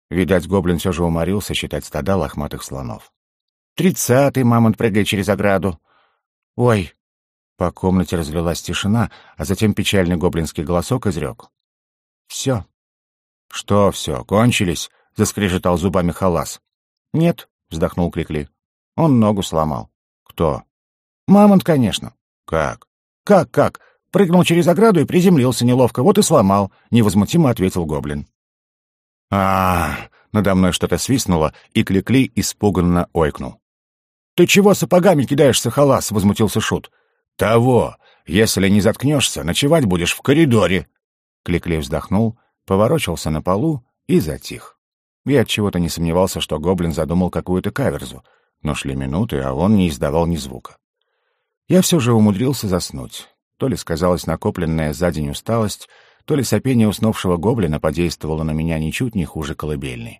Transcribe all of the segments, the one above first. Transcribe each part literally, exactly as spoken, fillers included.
Видать, гоблин все же уморился считать стада лохматых слонов. «Тридцатый мамонт прыгает через ограду!» «Ой!» По комнате разлилась тишина, а затем печальный гоблинский голосок изрек. «Все». «Что все, кончились?» — заскрежетал зубами Халас. «Нет», — вздохнул Кликли. «Он ногу сломал». «Кто?» «Мамонт, конечно». «Как?» «Как, как? Прыгнул через ограду и приземлился неловко, вот и сломал», — невозмутимо ответил гоблин. а Надо мной что-то свистнуло, и Кликли испуганно ойкнул. «Ты чего сапогами кидаешься, Халас?» — возмутился Шут. «Того! Если не заткнешься, ночевать будешь в коридоре!» Кликли вздохнул, поворочился на полу и затих. Я отчего-то не сомневался, что гоблин задумал какую-то каверзу, но шли минуты, а он не издавал ни звука. Я все же умудрился заснуть. То ли сказалась накопленная за день усталость, то ли сопение уснувшего гоблина подействовало на меня ничуть не хуже колыбельной.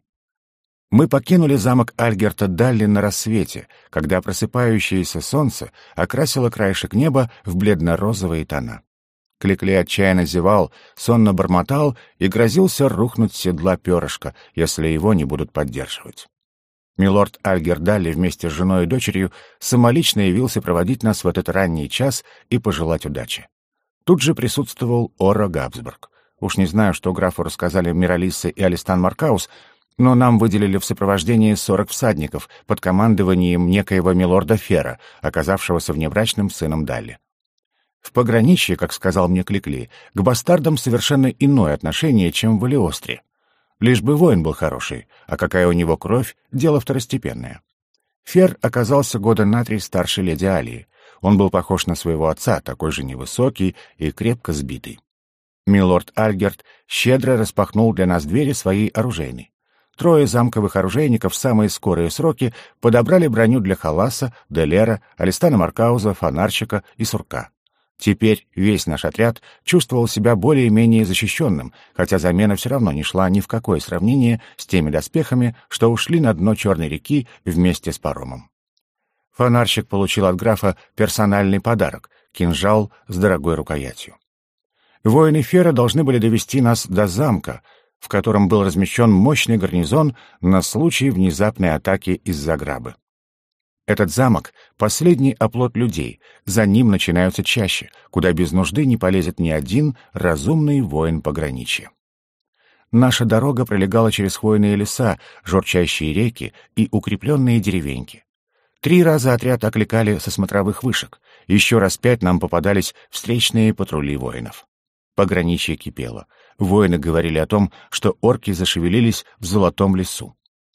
Мы покинули замок Альгерта Далли на рассвете, когда просыпающееся солнце окрасило краешек неба в бледно-розовые тона. Кликли отчаянно зевал, сонно бормотал и грозился рухнуть с седла перышка, если его не будут поддерживать. Милорд Альгер Далли вместе с женой и дочерью самолично явился проводить нас в этот ранний час и пожелать удачи. Тут же присутствовал Оро Габсбург. Уж не знаю, что графу рассказали Миралисса и Алистан Маркаус, но нам выделили в сопровождении сорок всадников под командованием некоего милорда Фера, оказавшегося внебрачным сыном Далли. В пограничье, как сказал мне Кликли, к бастардам совершенно иное отношение, чем в Элиостре. Лишь бы воин был хороший, а какая у него кровь — дело второстепенное. Фер оказался года на три старше леди Алии. Он был похож на своего отца, такой же невысокий и крепко сбитый. Милорд Альгерт щедро распахнул для нас двери своей оружейной. Трое замковых оружейников в самые скорые сроки подобрали броню для Халаса, Делера, Алистана Маркауза, Фонарщика и Сурка. Теперь весь наш отряд чувствовал себя более-менее защищенным, хотя замена все равно не шла ни в какое сравнение с теми доспехами, что ушли на дно Черной реки вместе с паромом. Фонарщик получил от графа персональный подарок — кинжал с дорогой рукоятью. Воины Фера должны были довести нас до замка, в котором был размещен мощный гарнизон на случай внезапной атаки из-за грабы. Этот замок — последний оплот людей, за ним начинаются чащи, куда без нужды не полезет ни один разумный воин пограничья. Наша дорога пролегала через хвойные леса, журчащие реки и укрепленные деревеньки. Три раза отряд окликали со смотровых вышек, еще раз пять нам попадались встречные патрули воинов. Пограничье кипело. Воины говорили о том, что орки зашевелились в Золотом лесу.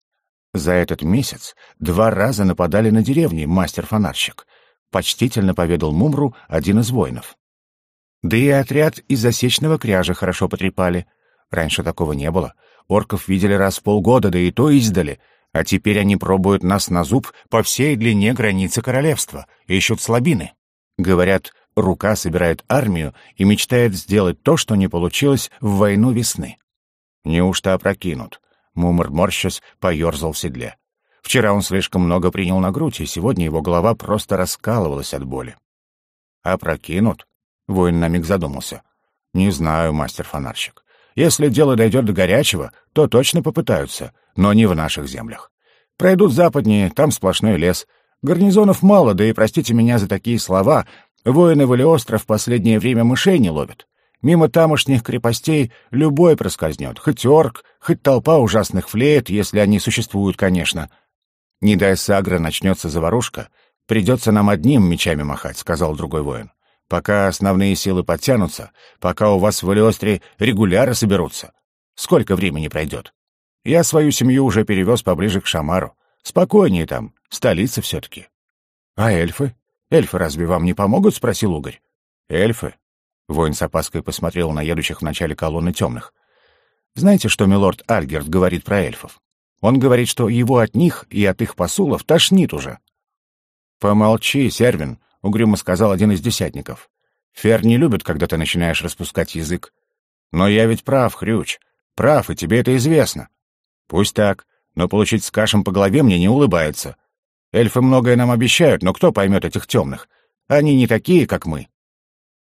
За этот месяц два раза нападали на деревни, мастер-фонарщик. Почтительно поведал Мумру один из воинов. Да и отряд из засечного кряжа хорошо потрепали. Раньше такого не было. Орков видели раз в полгода, да и то издали. А теперь они пробуют нас на зуб по всей длине границы королевства, ищут слабины. Говорят, рука собирает армию и мечтает сделать то, что не получилось в войну весны. Неужто опрокинут? Мумр, морщась, поерзал в седле. Вчера он слишком много принял на грудь, и сегодня его голова просто раскалывалась от боли. «Опрокинут?» — воин на миг задумался. «Не знаю, мастер-фонарщик. Если дело дойдет до горячего, то точно попытаются, но не в наших землях. Пройдут западнее, там сплошной лес. Гарнизонов мало, да и, простите меня за такие слова, воины Валиостро в последнее время мышей не ловят. Мимо тамошних крепостей любой проскользнет, хоть орк, хоть толпа ужасных флеет, если они существуют, конечно. Не дай сагра начнется заварушка, придется нам одним мечами махать, — сказал другой воин. Пока основные силы подтянутся, пока у вас в Валиостре регуляры соберутся. Сколько времени пройдет? Я свою семью уже перевез поближе к Шамару. Спокойнее там, столица все-таки. — А эльфы? Эльфы разве вам не помогут? — спросил Угорь. — Эльфы? Воин с опаской посмотрел на едущих в начале колонны темных. Знаете, что милорд Альгерт говорит про эльфов? Он говорит, что его от них и от их посулов тошнит уже. — Помолчи, Сервин, — угрюмо сказал один из десятников. — Фер не любит, когда ты начинаешь распускать язык. Но я ведь прав, Хрюч. Прав, и тебе это известно. Пусть так, но получить с кашем по голове мне не улыбается. Эльфы многое нам обещают, но кто поймет этих темных? Они не такие, как мы.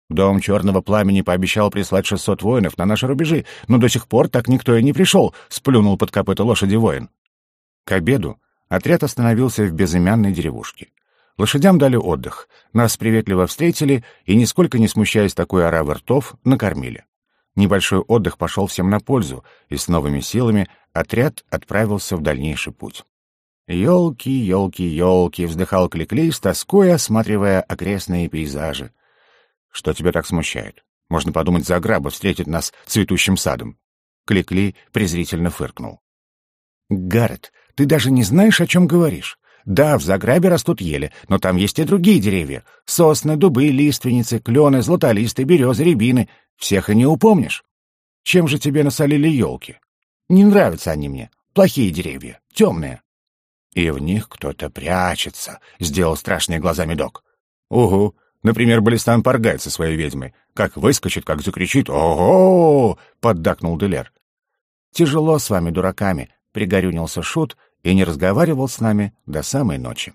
Дом Черного Пламени пообещал прислать шестьсот воинов на наши рубежи, но до сих пор так никто и не пришел», — сплюнул под копыта лошади воин. К обеду отряд остановился в безымянной деревушке. Лошадям дали отдых, нас приветливо встретили и, нисколько не смущаясь такой оравы ртов, накормили. Небольшой отдых пошел всем на пользу, и с новыми силами отряд отправился в дальнейший путь. «Елки, елки, елки!» — вздыхал Кликли, с тоской осматривая окрестные пейзажи. «Что тебя так смущает? Можно подумать, Заграба встретит нас цветущим садом». Кликли презрительно фыркнул. «Гаррет, ты даже не знаешь, о чем говоришь. Да, в Заграбе растут ели, но там есть и другие деревья. Сосны, дубы, лиственницы, клены, златолисты, березы, рябины. Всех и не упомнишь. Чем же тебе насолили елки? Не нравятся они мне. Плохие деревья, темные». «И в них кто-то прячется», — сделал страшные глаза Медок. «Угу, например, Балистан Паргайт со своей ведьмой. Как выскочит, как закричит «Ого!» — поддакнул Делер. «Тяжело с вами, дураками», — пригорюнился Шут и не разговаривал с нами до самой ночи.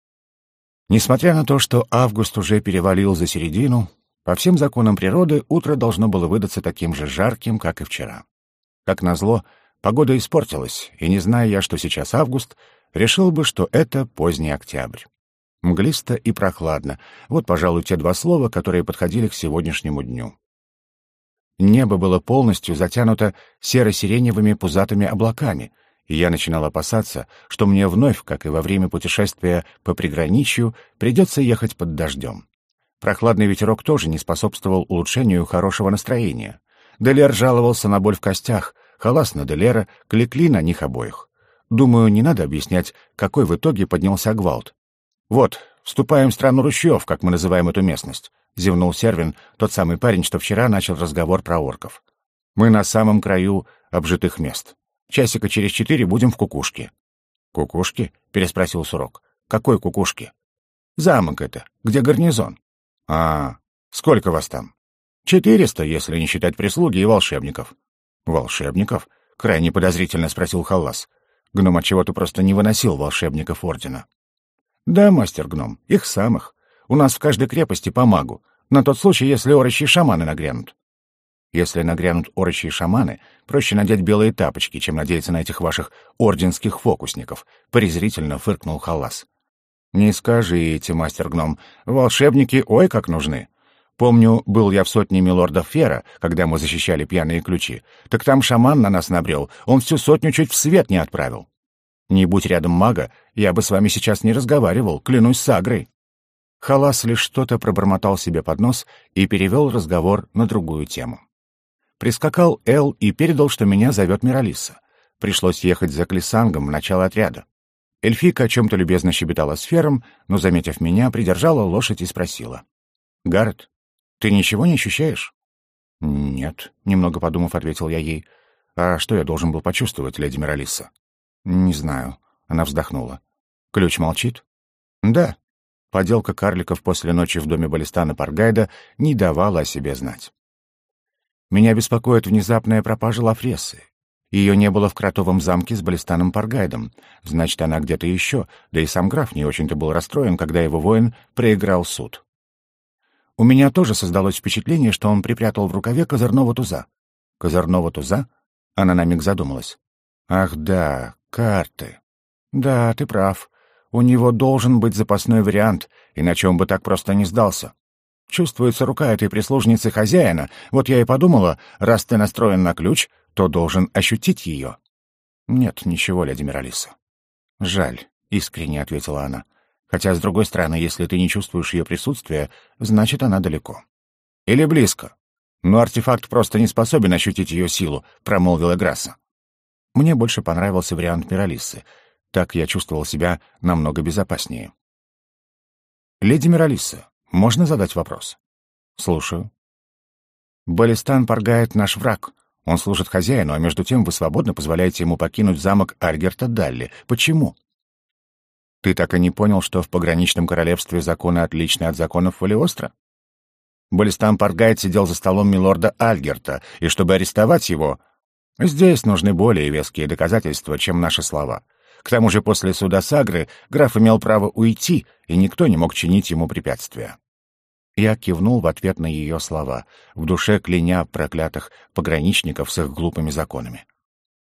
Несмотря на то, что август уже перевалил за середину, по всем законам природы утро должно было выдаться таким же жарким, как и вчера. Как назло, погода испортилась, и, не зная я, что сейчас август, решил бы, что это поздний октябрь. Мглисто и прохладно — вот, пожалуй, те два слова, которые подходили к сегодняшнему дню. Небо было полностью затянуто серо-сиреневыми пузатыми облаками, и я начинал опасаться, что мне вновь, как и во время путешествия по приграничью, придется ехать под дождем. Прохладный ветерок тоже не способствовал улучшению хорошего настроения. Делер жаловался на боль в костях, Халас на Делера, Кликли на них обоих. Думаю, не надо объяснять, какой в итоге поднялся гвалт. «Вот, вступаем в страну ручьев, как мы называем эту местность», — зевнул Сервин, тот самый парень, что вчера начал разговор про орков. «Мы на самом краю обжитых мест. Часика через четыре будем в Кукушке». «Кукушке?» — переспросил Сурок. «Какой Кукушке?» «Замок это, где гарнизон». «А, сколько вас там?» «Четыреста, если не считать прислуги и волшебников». «Волшебников?» — крайне подозрительно спросил Халлас. Гном отчего-то просто не выносил волшебников ордена. «Да, мастер-гном, их самых. У нас в каждой крепости по магу, на тот случай, если орочьи шаманы нагрянут». «Если нагрянут орочьи шаманы, проще надеть белые тапочки, чем надеяться на этих ваших орденских фокусников», — презрительно фыркнул Халлас. «Не скажите, мастер-гном, волшебники ой как нужны. Помню, был я в сотне милордов Фера, когда мы защищали пьяные ключи, так там шаман на нас набрел, он всю сотню чуть в свет не отправил. Не будь рядом мага, я бы с вами сейчас не разговаривал, клянусь сагрой». Халас лишь что-то пробормотал себе под нос и перевел разговор на другую тему. Прискакал Эл и передал, что меня зовет Миралисса. Пришлось ехать за Клисангом в начало отряда. Эльфийка о чем-то любезно щебетала с Фером, но, заметив меня, придержала лошадь и спросила. «Гаррет, ты ничего не ощущаешь?» «Нет», — немного подумав, ответил я ей. «А что я должен был почувствовать, леди Миралисса?» «Не знаю», — она вздохнула. «Ключ молчит?» «Да». Поделка карликов после ночи в доме Балистана Паргайда не давала о себе знать. «Меня беспокоит внезапная пропажа Лафрессы. Ее не было в Кротовом замке с Балистаном Паргайдом. Значит, она где-то еще, да и сам граф не очень-то был расстроен, когда его воин проиграл суд. У меня тоже создалось впечатление, что он припрятал в рукаве козырного туза». «Козырного туза?» Она на миг задумалась. «Ах да, карты. Да, ты прав. У него должен быть запасной вариант, иначе он бы так просто не сдался. Чувствуется рука этой прислужницы хозяина. Вот я и подумала, раз ты настроен на ключ, то должен ощутить ее». «Нет, ничего, леди Миралисса». «Жаль», — искренне ответила она. «Хотя, с другой стороны, если ты не чувствуешь ее присутствия, значит, она далеко». «Или близко. Но артефакт просто не способен ощутить ее силу», — промолвила Грасса. Мне больше понравился вариант Миралиссы. Так я чувствовал себя намного безопаснее. «Леди Миралисса, можно задать вопрос?» «Слушаю». «Балистан Паргайт наш враг. Он служит хозяину, а между тем вы свободно позволяете ему покинуть замок Альгерта Далли. Почему?» «Ты так и не понял, что в пограничном королевстве законы отличны от законов Валиостро? Балистан Паргайт сидел за столом милорда Альгерта, и чтобы арестовать его, здесь нужны более веские доказательства, чем наши слова. К тому же после суда Сагры граф имел право уйти, и никто не мог чинить ему препятствия». Я кивнул в ответ на ее слова, в душе кляня проклятых пограничников с их глупыми законами.